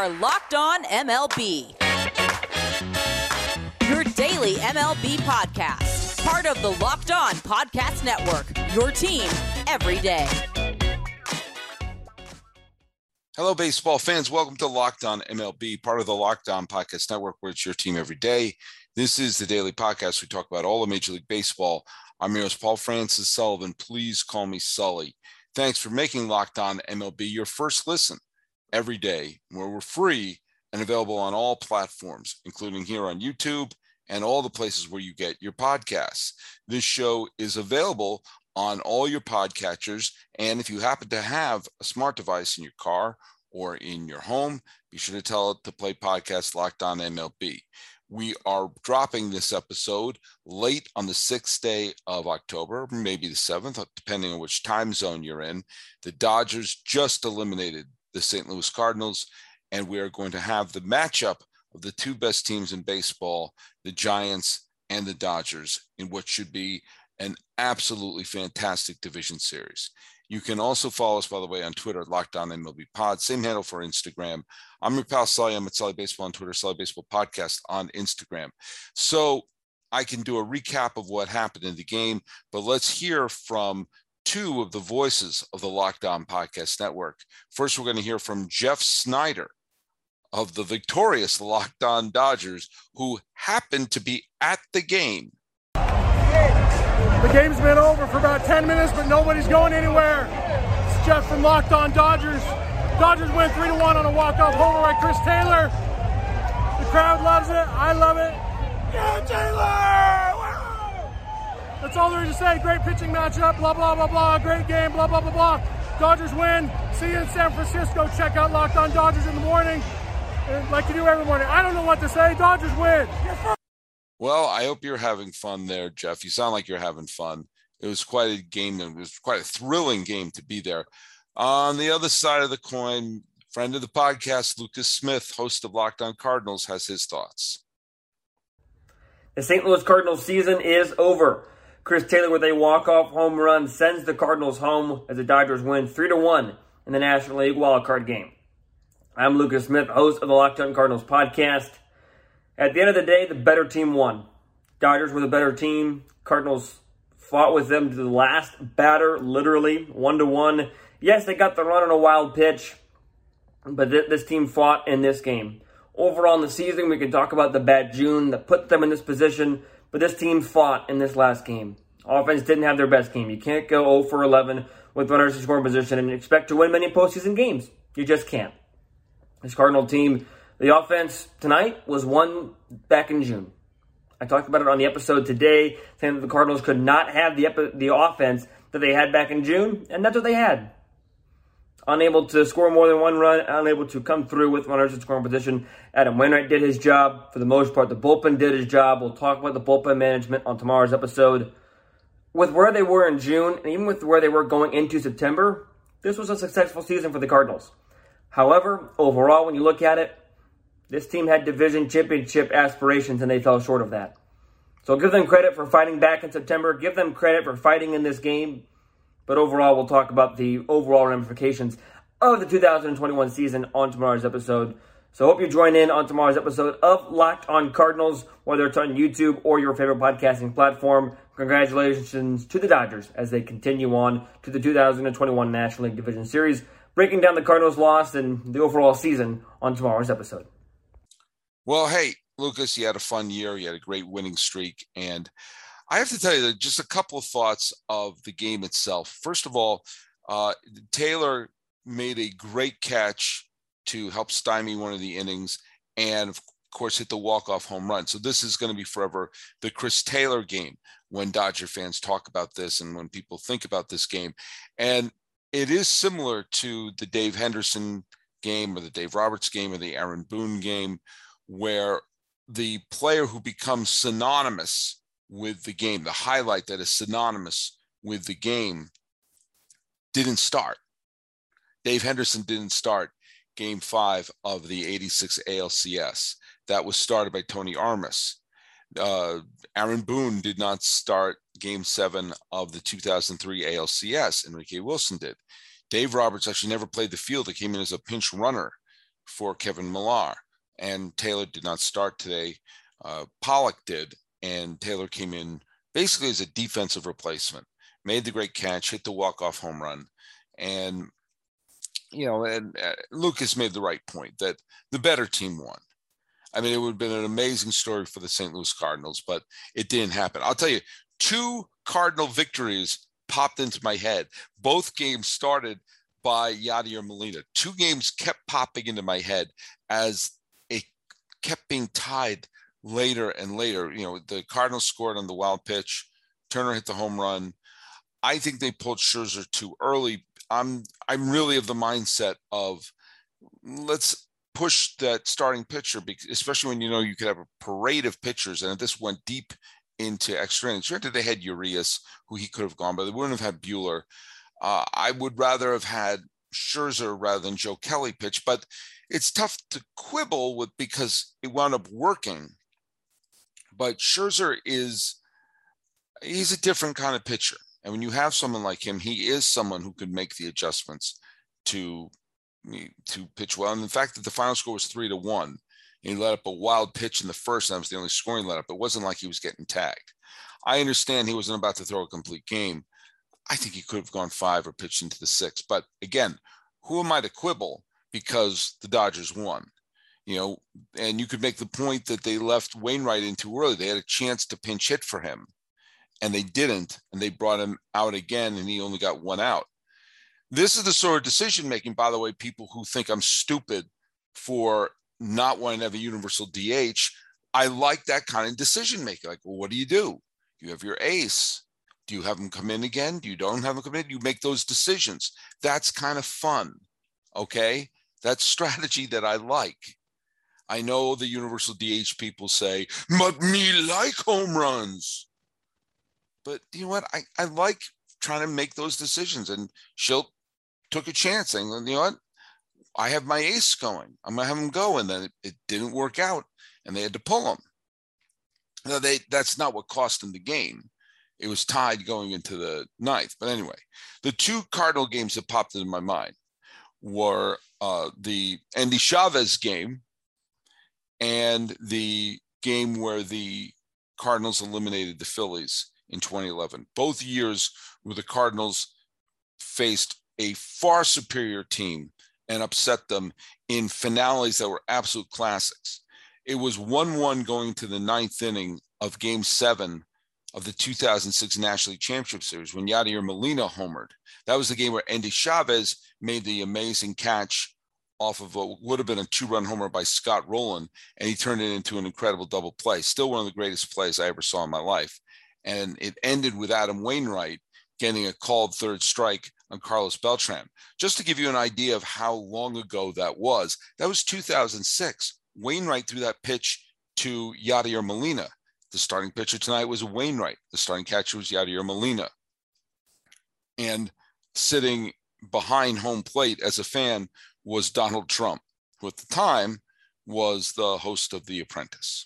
are Locked On MLB, your daily MLB podcast. Part of the Locked On Podcast Network, your team every day. Hello, baseball fans. Welcome to Locked On MLB, part of the Locked On Podcast Network, where it's your team every day. This is the daily podcast. We talk about all of Major League Baseball. I'm your host, Paul Francis Sullivan. Please call me Sully. Thanks for making Locked On MLB your first listen every day, where we're free and available on all platforms, including here on YouTube and all the places where you get your podcasts. This show is available on all your podcatchers, and if you happen to have a smart device in your car or in your home, be sure to tell it to play podcast Locked On MLB. We are dropping this episode late on the 6th day of October, maybe the 7th, depending on which time zone you're in. The Dodgers just eliminated the St. Louis Cardinals, and we are going to have the matchup of the two best teams in baseball, the Giants and the Dodgers, in what should be an absolutely fantastic division series. You can also follow us, by the way, on Twitter at Locked On MLB Pod. Same handle for Instagram. I'm your pal Sully. I'm at Sully Baseball on Twitter, Sully Baseball Podcast on Instagram. So I can do a recap of what happened in the game, but let's hear from two of the voices of the Locked On Podcast Network. First, we're going to hear from Jeff Snyder of the victorious Locked On Dodgers, who happened to be at the game. The game's been over for about 10 minutes, but nobody's going anywhere. It's Jeff from Locked On Dodgers. Dodgers win 3-1 on a walk-off homer by Chris Taylor. The crowd loves it. I love it. Yeah, Taylor! Wow! That's all there is to say. Great pitching matchup, blah, blah, blah, blah. Great game, blah, blah, blah, blah. Dodgers win. See you in San Francisco. Check out Locked On Dodgers in the morning, like you do every morning. I don't know what to say. Dodgers win. Well, I hope you're having fun there, Jeff. You sound like you're having fun. It was quite a game. It was quite a thrilling game to be there. On the other side of the coin, friend of the podcast, Lucas Smith, host of Locked On Cardinals, has his thoughts. The St. Louis Cardinals season is over. Chris Taylor with a walk-off home run sends the Cardinals home as the Dodgers win 3-1 in the National League wildcard game. I'm Lucas Smith, host of the Locked On Cardinals podcast. At the end of the day, the better team won. Dodgers were the better team. Cardinals fought with them to the last batter, literally 1-1. Yes, they got the run on a wild pitch, but this team fought in this game. Overall in the season, we can talk about the bad June that put them in this position, but this team fought in this last game. Offense didn't have their best game. You can't go 0 for 11 with runners in scoring position and expect to win many postseason games. You just can't. This Cardinal team, the offense tonight was won back in June. I talked about it on the episode today, saying that the Cardinals could not have the offense that they had back in June, and that's what they had. Unable to score more than one run, unable to come through with runners in scoring position. Adam Wainwright did his job. For the most part, the bullpen did his job. We'll talk about the bullpen management on tomorrow's episode. With where they were in June, and even with where they were going into September, this was a successful season for the Cardinals. However, overall, when you look at it, this team had division championship aspirations, and they fell short of that. So give them credit for fighting back in September. Give them credit for fighting in this game. But overall, we'll talk about the overall ramifications of the 2021 season on tomorrow's episode. So I hope you join in on tomorrow's episode of Locked On Cardinals, whether it's on YouTube or your favorite podcasting platform. Congratulations to the Dodgers as they continue on to the 2021 National League Division Series, breaking down the Cardinals' loss and the overall season on tomorrow's episode. Well, hey, Lucas, you had a fun year. You had a great winning streak. And I have to tell you that just a couple of thoughts of the game itself. First of all, Taylor made a great catch to help stymie one of the innings and, of course, hit the walk-off home run. So this is going to be forever the Chris Taylor game when Dodger fans talk about this and when people think about this game. And it is similar to the Dave Henderson game or the Dave Roberts game or the Aaron Boone game, where the player who becomes synonymous with the game, the highlight that is synonymous with the game, didn't start. Dave Henderson didn't start Game 5 of the 86 ALCS. That was started by Tony Armas. Aaron Boone did not start Game 7 of the 2003 ALCS. Enrique Wilson did. Dave Roberts actually never played the field. He came in as a pinch runner for Kevin Millar. And Taylor did not start today. Pollock did, and Taylor came in basically as a defensive replacement, made the great catch, hit the walk-off home run. And, Lucas made the right point that the better team won. I mean, it would have been an amazing story for the St. Louis Cardinals, but it didn't happen. I'll tell you, 2 Cardinal victories popped into my head. Both games started by Yadier Molina. 2 games kept popping into my head as it kept being tied later and later. The Cardinals scored on the wild pitch. Turner hit the home run. I think they pulled Scherzer too early. I'm really of the mindset of let's push that starting pitcher, especially when you could have a parade of pitchers, and this went deep into extra innings. Granted, they had Urias, who he could have gone, but they wouldn't have had Buehler. I would rather have had Scherzer rather than Joe Kelly pitch, but it's tough to quibble with because it wound up working. But Scherzer he's a different kind of pitcher. And when you have someone like him, he is someone who could make the adjustments to pitch well. And the fact that the final score was 3-1, he let up a wild pitch in the first, and that was the only scoring let up. It wasn't like he was getting tagged. I understand he wasn't about to throw a complete game. I think he could have gone 5 or pitched into the 6. But again, who am I to quibble because the Dodgers won? And you could make the point that they left Wainwright in too early. They had a chance to pinch hit for him, and they didn't, and they brought him out again, and he only got 1 out. This is the sort of decision-making, by the way, people who think I'm stupid for not wanting to have a universal DH. I like that kind of decision-making. Like, well, what do? You have your ace. Do you have him come in again? Do you don't have him come in? You make those decisions. That's kind of fun, okay? That's strategy that I like. I know the universal DH people say, but me like home runs. But you know what? I like trying to make those decisions. And Schilt took a chance saying, you know what? I have my ace going. I'm going to have him go. And then it didn't work out, and they had to pull him. Now, that's not what cost them the game. It was tied going into the 9th. But anyway, the 2 Cardinal games that popped into my mind were the Endy Chavez game and the game where the Cardinals eliminated the Phillies in 2011. Both years where the Cardinals faced a far superior team and upset them in finales that were absolute classics. It was 1-1 going to the 9th inning of Game 7 of the 2006 National League Championship Series when Yadier Molina homered. That was the game where Endy Chavez made the amazing catch off of what would have been a 2-run homer by Scott Rowland, and he turned it into an incredible double play. Still one of the greatest plays I ever saw in my life. And it ended with Adam Wainwright getting a called 3rd strike on Carlos Beltran. Just to give you an idea of how long ago that was 2006. Wainwright threw that pitch to Yadier Molina. The starting pitcher tonight was Wainwright. The starting catcher was Yadier Molina. And sitting behind home plate as a fan was Donald Trump, who at the time was the host of The Apprentice.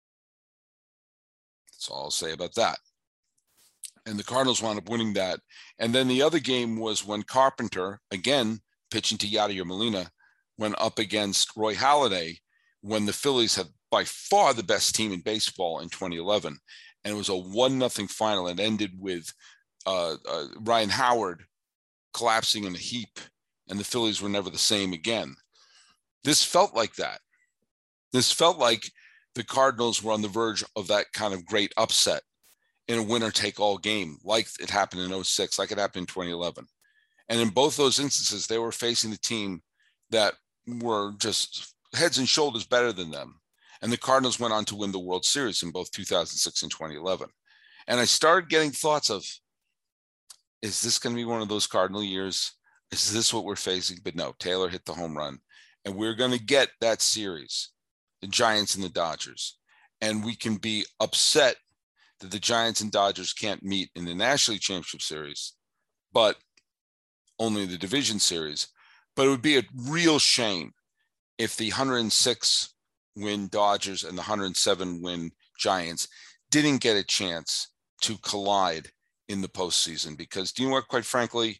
That's all I'll say about that. And the Cardinals wound up winning that. And then the other game was when Carpenter, again, pitching to Yadier Molina, went up against Roy Halladay when the Phillies had by far the best team in baseball in 2011. And it was a 1-0 final. It ended with Ryan Howard collapsing in a heap, and the Phillies were never the same again. This felt like that. This felt like the Cardinals were on the verge of that kind of great upset in a winner-take-all game, like it happened in 2006, like it happened in 2011. And in both those instances, they were facing the team that were just heads and shoulders better than them. And the Cardinals went on to win the World Series in both 2006 and 2011. And I started getting thoughts of, is this going to be one of those Cardinal years? Is this what we're facing? But no, Taylor hit the home run. And we're going to get that series, the Giants and the Dodgers. And we can be upset that the Giants and Dodgers can't meet in the National League Championship Series, but only the Division Series. But it would be a real shame if the 106-win Dodgers and the 107-win Giants didn't get a chance to collide in the postseason. Because do you know what, quite frankly,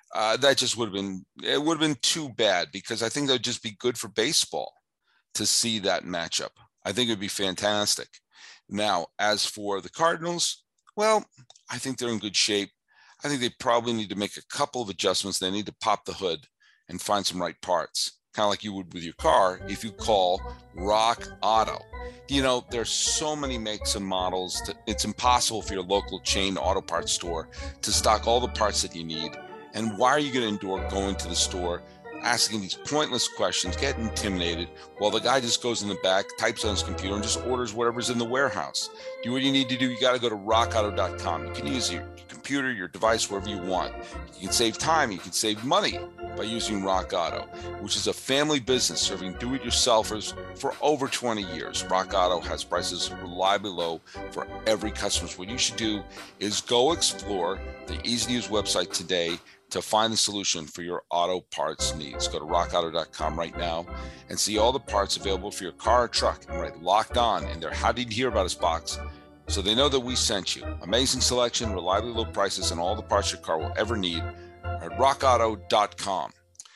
That just would have been too bad, because I think that would just be good for baseball to see that matchup. I think it would be fantastic. Now, as for the Cardinals, well, I think they're in good shape. I think they probably need to make a couple of adjustments. They need to pop the hood and find some right parts, kind of like you would with your car if you call Rock Auto. You know, there's so many makes and models. It's impossible for your local chain auto parts store to stock all the parts that you need. And why are you going to endure going to the store, asking these pointless questions, getting intimidated, while the guy just goes in the back, types on his computer, and just orders whatever's in the warehouse? Do what you need to do. You got to go to rockauto.com. You can use your computer, your device, wherever you want. You can save time. You can save money by using Rock Auto, which is a family business serving do-it-yourselfers for over 20 years. Rock Auto has prices reliably low for every customer. What you should do is go explore the easy-to-use website today to find the solution for your auto parts needs. Go to rockauto.com right now and see all the parts available for your car or truck, and write Locked On in their How Did You Hear About Us box so they know that we sent you. Amazing selection, reliably low prices, and all the parts your car will ever need at rockauto.com.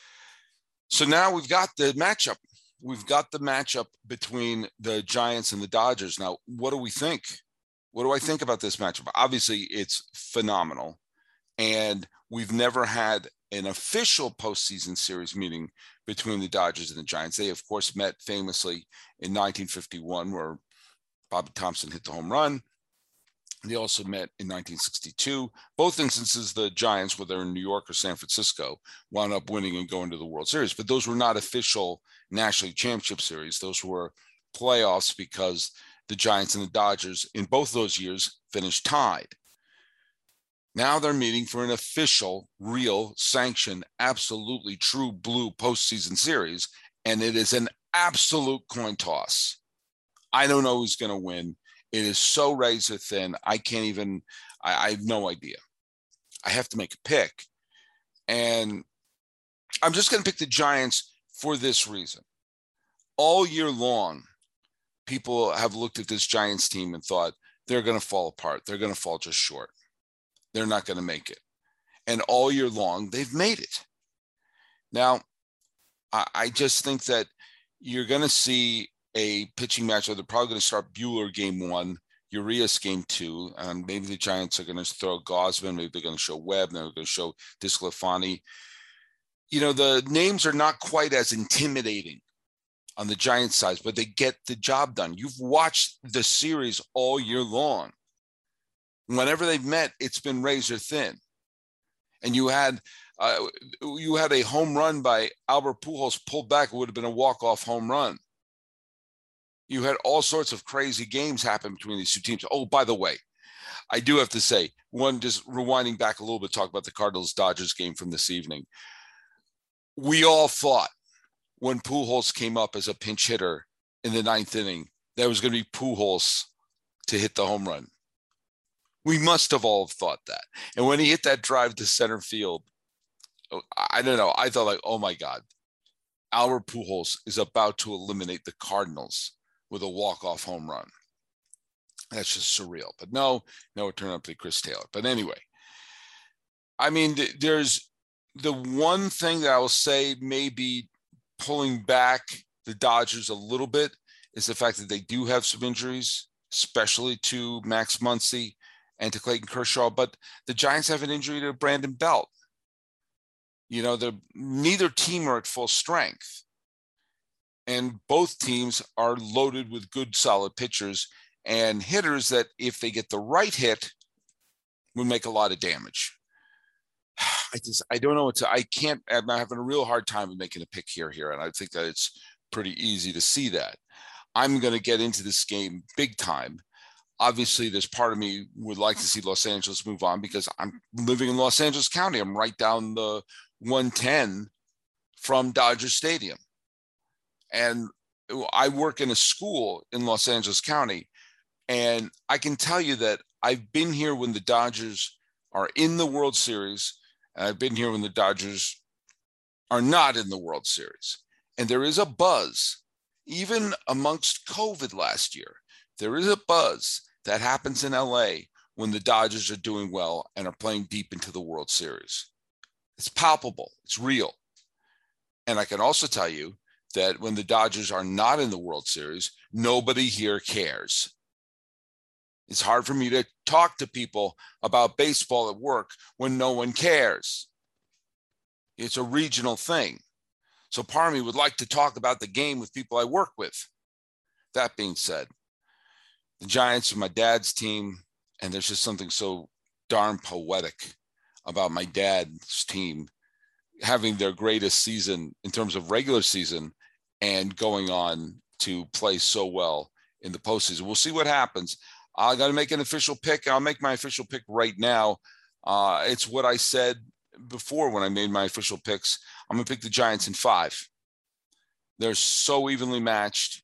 So now we've got the matchup. We've got the matchup between the Giants and the Dodgers. Now, what do we think? What do I think about this matchup? Obviously, it's phenomenal. And we've never had an official postseason series meeting between the Dodgers and the Giants. They, of course, met famously in 1951, where Bobby Thompson hit the home run. They also met in 1962. Both instances, the Giants, whether in New York or San Francisco, wound up winning and going to the World Series. But those were not official National League Championship Series. Those were playoffs, because the Giants and the Dodgers in both those years finished tied. Now they're meeting for an official, real, sanctioned, absolutely true blue postseason series, and it is an absolute coin toss. I don't know who's going to win. It is so razor thin. I have no idea. I have to make a pick. And I'm just going to pick the Giants for this reason. All year long, people have looked at this Giants team and thought they're going to fall apart. They're going to fall just short. They're not going to make it. And all year long, they've made it. Now, I just think that you're going to see a pitching match. They're probably going to start Buehler game 1, Urias game 2, and maybe the Giants are going to throw Gausman. Maybe they're going to show Webb. They're going to show DeSclafani. You know, the names are not quite as intimidating on the Giants side, but they get the job done. You've watched the series all year long. Whenever they've met, it's been razor thin. And you had a home run by Albert Pujols pulled back. It would have been a walk-off home run. You had all sorts of crazy games happen between these two teams. Oh, by the way, I do have to say, just rewinding back a little bit, talk about the Cardinals-Dodgers game from this evening. We all thought when Pujols came up as a pinch hitter in the 9th inning, that was going to be Pujols to hit the home run. We must have all thought that. And when he hit that drive to center field, I don't know. I thought, like, oh my God, Albert Pujols is about to eliminate the Cardinals with a walk-off home run. That's just surreal. But no, it turned out to be Chris Taylor. But anyway, I mean, there's the one thing that I will say maybe pulling back the Dodgers a little bit is the fact that they do have some injuries, especially to Max Muncy and to Clayton Kershaw, but the Giants have an injury to Brandon Belt. You know, neither team are at full strength, and both teams are loaded with good, solid pitchers and hitters that, if they get the right hit, will make a lot of damage. I don't know I'm having a real hard time with making a pick here, and I think that it's pretty easy to see that. I'm going to get into this game big time. Obviously, there's part of me would like to see Los Angeles move on, because I'm living in Los Angeles County. I'm right down the 110 from Dodger Stadium. And I work in a school in Los Angeles County. And I can tell you that I've been here when the Dodgers are in the World Series, and I've been here when the Dodgers are not in the World Series. And there is a buzz, even amongst COVID last year. There is a buzz that happens in LA when the Dodgers are doing well and are playing deep into the World Series. It's palpable. It's real. And I can also tell you that when the Dodgers are not in the World Series, nobody here cares. It's hard for me to talk to people about baseball at work when no one cares. It's a regional thing. So part of me would like to talk about the game with people I work with. That being said, the Giants are my dad's team, and there's just something so darn poetic about my dad's team having their greatest season in terms of regular season and going on to play so well in the postseason. We'll see what happens. I got to make an official pick. I'll make my official pick right now. It's what I said before when I made my official picks. I'm going to pick the Giants in 5. They're so evenly matched.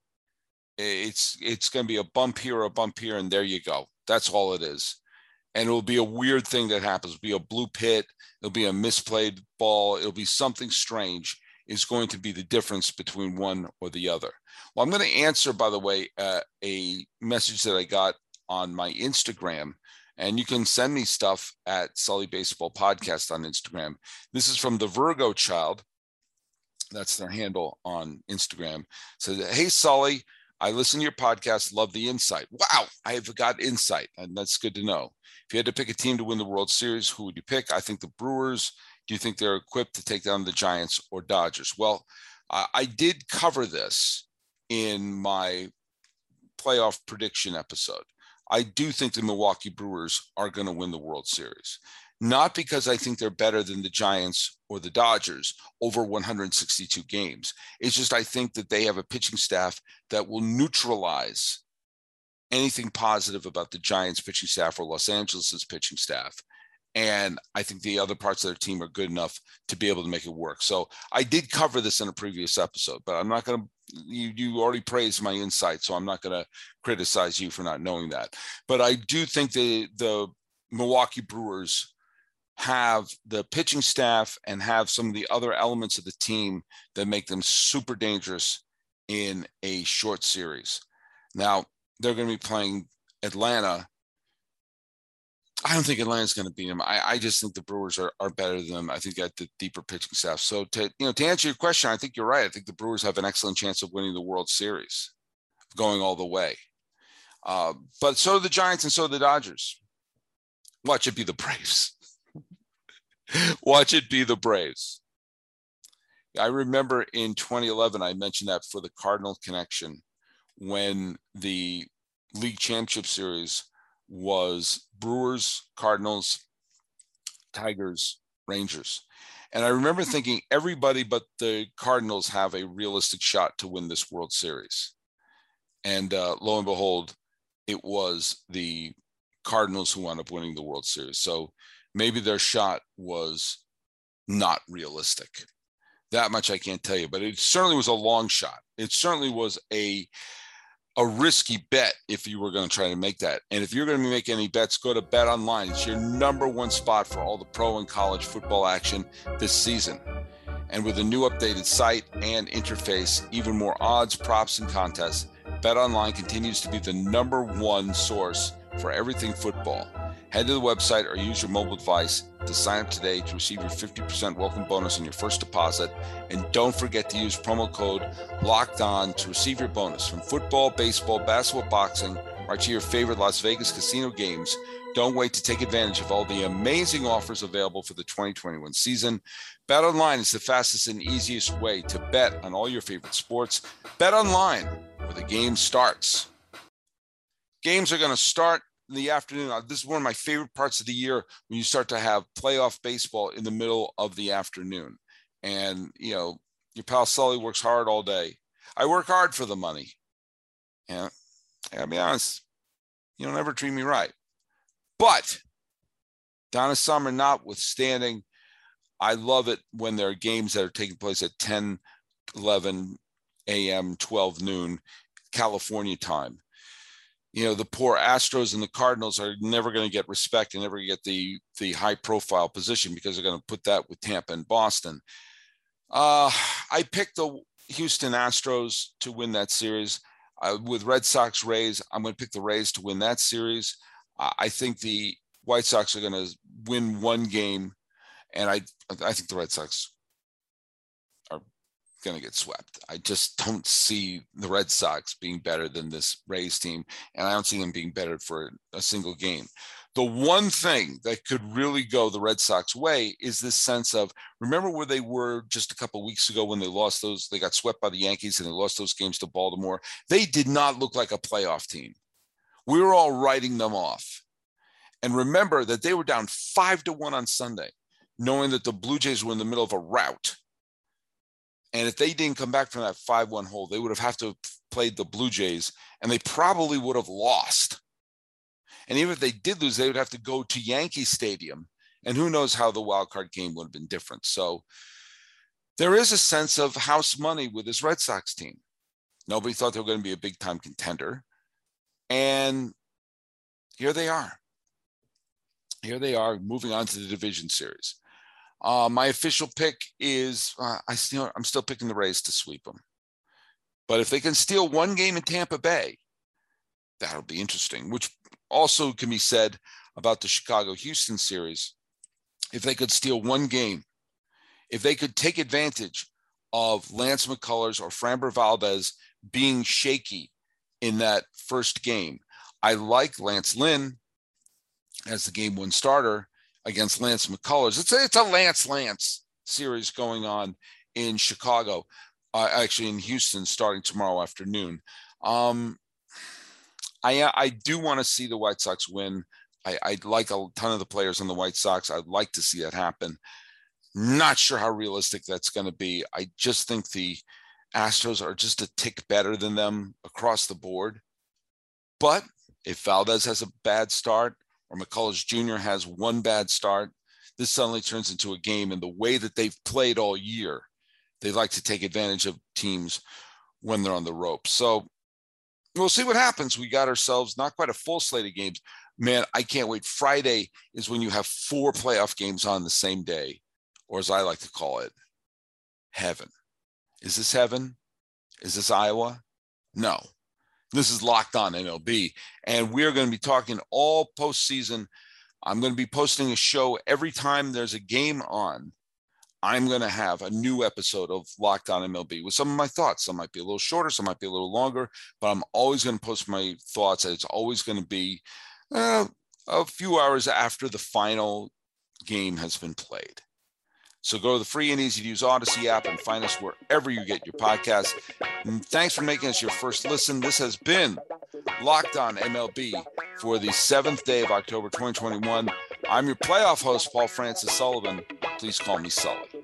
It's going to be a bump here, and there you go. That's all it is. And it'll be a weird thing that happens. It'll be a blue pit. It'll be a misplayed ball. It'll be something strange. Is going to be the difference between one or the other. Well, I'm going to answer, by the way, a message that I got on my Instagram, and you can send me stuff at Sully Baseball Podcast on Instagram. This is from the Virgo Child. That's their handle on Instagram. So, hey, Sully, I listen to your podcast. Love the insight. Wow, I have got insight, and that's good to know. If you had to pick a team to win the World Series, who would you pick? I think the Brewers. Do you think they're equipped to take down the Giants or Dodgers? Well, I did cover this in my playoff prediction episode. I do think the Milwaukee Brewers are going to win the World Series. Not because I think they're better than the Giants or the Dodgers over 162 games. It's just I think that they have a pitching staff that will neutralize anything positive about the Giants pitching staff or Los Angeles' pitching staff. And I think the other parts of their team are good enough to be able to make it work. So I did cover this in a previous episode, but I'm not going to, you already praised my insight, so I'm not going to criticize you for not knowing that. But I do think the Milwaukee Brewers have the pitching staff and have some of the other elements of the team that make them super dangerous in a short series. Now, they're going to be playing Atlanta. I don't think Atlanta's going to beat them. I just think the Brewers are better than them. I think got the deeper pitching staff. So to answer your question, I think you're right. I think the Brewers have an excellent chance of winning the World Series, going all the way. But so do the Giants and so do the Dodgers. Watch it be the Braves. Watch it be the Braves. I remember in 2011, I mentioned that for the Cardinal connection when the League Championship Series was Brewers, Cardinals, Tigers, Rangers. And I remember thinking everybody but the Cardinals have a realistic shot to win this World Series. And lo and behold, it was the Cardinals who wound up winning the World Series. So maybe their shot was not realistic. That much I can't tell you, but it certainly was a long shot. It certainly was a risky bet if you were going to try to make that. And if you're going to make any bets, go to Bet Online. It's your number one spot for all the pro and college football action this season. And with a new updated site and interface, even more odds, props, and contests, Bet Online continues to be the number one source for everything football. Head to the website or use your mobile device to sign up today to receive your 50% welcome bonus on your first deposit. And don't forget to use promo code LOCKEDON to receive your bonus. From football, baseball, basketball, boxing, right to your favorite Las Vegas casino games. Don't wait to take advantage of all the amazing offers available for the 2021 season. Bet Online is the fastest and easiest way to bet on all your favorite sports. Bet Online, where the game starts. Games are going to start in the afternoon. This is one of my favorite parts of the year when you start to have playoff baseball in the middle of the afternoon. And, your pal Sully works hard all day. I work hard for the money. Yeah, I gotta be honest, you don't ever treat me right. But Donna Summer notwithstanding, I love it when there are games that are taking place at 10, 11 a.m., 12 noon, California time. The poor Astros and the Cardinals are never going to get respect and never get the high profile position because they're going to put that with Tampa and Boston. I picked the Houston Astros to win that series. With Red Sox Rays, I'm going to pick the Rays to win that series. I think the White Sox are going to win one game And I think the Red Sox are going to get swept. I just don't see the Red Sox being better than this Rays team, and I don't see them being better for a single game. The one thing that could really go the Red Sox way is this sense of, remember where they were just a couple of weeks ago when they got swept by the Yankees and they lost those games to Baltimore. They did not look like a playoff team. We were all writing them off. And remember that they were down 5-1 on Sunday, knowing that the Blue Jays were in the middle of a rout. And if they didn't come back from that 5-1 hole, they would have to have played the Blue Jays, and they probably would have lost. And even if they did lose, they would have to go to Yankee Stadium. And who knows how the wild card game would have been different. So there is a sense of house money with this Red Sox team. Nobody thought they were going to be a big-time contender. And here they are. Here they are, moving on to the division series. My official pick is, I'm still picking the Rays to sweep them. But if they can steal one game in Tampa Bay, that'll be interesting, which also can be said about the Chicago-Houston series. If they could steal one game, if they could take advantage of Lance McCullers or Framber Valdez being shaky in that first game. I like Lance Lynn as the game one starter against Lance McCullers. It's a Lance series going on in Chicago, actually in Houston, starting tomorrow afternoon. I do want to see the White Sox win. I like a ton of the players on the White Sox. I'd like to see that happen. Not sure how realistic that's going to be. I just think the Astros are just a tick better than them across the board. But if Valdez has a bad start or McCullers Jr. has one bad start, this suddenly turns into a game. And the way that they've played all year, they like to take advantage of teams when they're on the ropes. So we'll see what happens. We got ourselves not quite a full slate of games. Man, I can't wait. Friday is when you have 4 playoff games on the same day, or as I like to call it, heaven. Is this heaven? Is this Iowa? No. This is Locked On MLB, and we're going to be talking all postseason. I'm going to be posting a show every time there's a game on. I'm going to have a new episode of Locked On MLB with some of my thoughts. Some might be a little shorter, some might be a little longer, but I'm always going to post my thoughts, and it's always going to be a few hours after the final game has been played. So go to the free and easy to use Odyssey app and find us wherever you get your podcasts. And thanks for making us your first listen. This has been Locked On MLB for the 7th day of October 2021. I'm your playoff host, Paul Francis Sullivan. Please call me Sully.